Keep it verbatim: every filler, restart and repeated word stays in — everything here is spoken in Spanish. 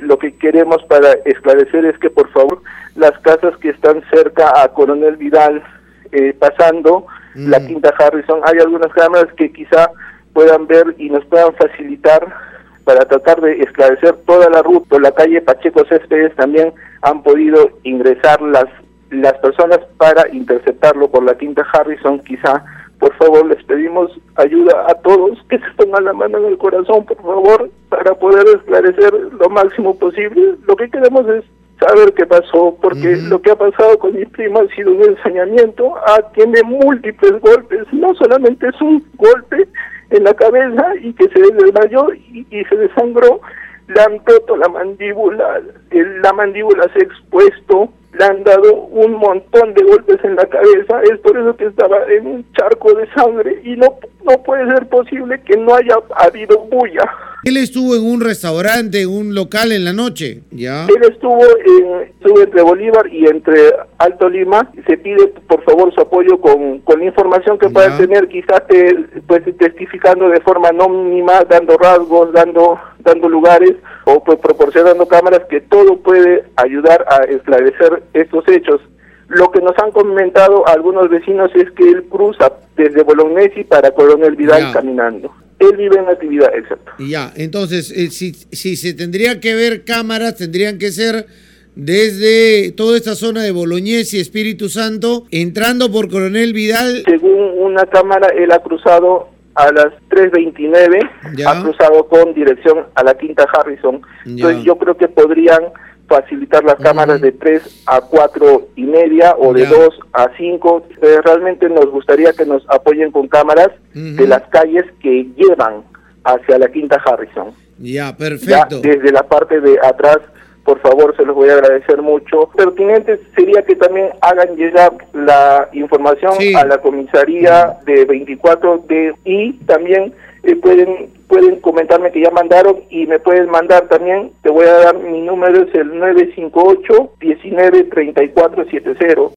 lo que queremos para esclarecer es que por favor las casas que están cerca a Coronel Vidal, eh, pasando mm. la Quinta Harrison, hay algunas cámaras que quizá puedan ver y nos puedan facilitar para tratar de esclarecer toda la ruta. Por la calle Pacheco Céspedes también han podido ingresar las las personas para interceptarlo por la Quinta Harrison. Quizá, por favor, les pedimos ayuda a todos, que se pongan la mano en el corazón, por favor, para poder esclarecer lo máximo posible. Lo que queremos es saber qué pasó, porque uh-huh. lo que ha pasado con mi prima ha sido un ensañamiento, ah, tiene múltiples golpes, no solamente es un golpe en la cabeza y que se desmayó y, y se desangró, le han roto la mandíbula, el, la mandíbula se ha expuesto, le han dado un montón de golpes en la cabeza, es por eso que estaba en un charco de sangre y no, no puede ser posible que no haya habido bulla. Él estuvo en un restaurante, en un local en la noche, ¿ya? Él estuvo, en, estuvo entre Bolívar y entre Alto Lima. Se pide, por favor, su apoyo con, con la información que pueda tener, quizás te, pues, testificando de forma anónima, dando rasgos, dando dando lugares o pues, proporcionando cámaras, que todo puede ayudar a esclarecer estos hechos. Lo que nos han comentado algunos vecinos es que él cruza desde Bolognesi para Coronel Vidal ya. caminando. Él vive en actividad, exacto. Ya, entonces, eh, si, si se tendría que ver cámaras, tendrían que ser desde toda esta zona de Bolognesi, Espíritu Santo, entrando por Coronel Vidal. Según una cámara, él ha cruzado a las tres veintinueve, ya. ha cruzado con dirección a la Quinta Harrison. Ya. Entonces yo creo que podrían facilitar las cámaras uh-huh. de tres a cuatro y media o de dos a cinco. Eh, realmente nos gustaría que nos apoyen con cámaras uh-huh. de las calles que llevan hacia la Quinta Harrison. Ya, perfecto. Ya, desde la parte de atrás, por favor, se los voy a agradecer mucho. Pertinente sería que también hagan llegar la información sí. a la comisaría uh-huh. de veinticuatro de y también eh, pueden pueden comentarme que ya mandaron y me pueden mandar también, te voy a dar mi número, es el nueve cinco ocho, uno nueve, tres cuatro siete cero.